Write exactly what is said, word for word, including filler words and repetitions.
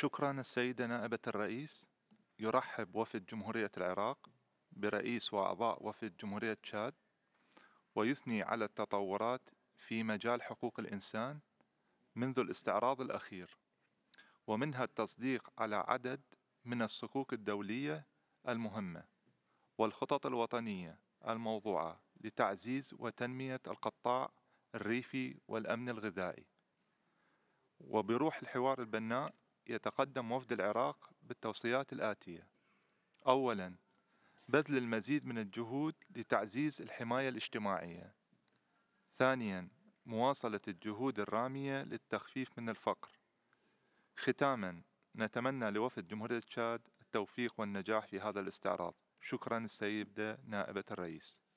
شكرا السيدة نائبة الرئيس. يرحب وفد جمهورية العراق برئيس وأعضاء وفد جمهورية تشاد، ويثني على التطورات في مجال حقوق الإنسان منذ الاستعراض الأخير، ومنها التصديق على عدد من الصكوك الدولية المهمة والخطط الوطنية الموضوعة لتعزيز وتنمية القطاع الريفي والأمن الغذائي. وبروح الحوار البناء يتقدم وفد العراق بالتوصيات الآتية: أولاً، بذل المزيد من الجهود لتعزيز الحماية الاجتماعية. ثانياً، مواصلة الجهود الرامية للتخفيف من الفقر. ختاماً، نتمنى لوفد جمهورية تشاد التوفيق والنجاح في هذا الاستعراض. شكراً السيدة نائبة الرئيس.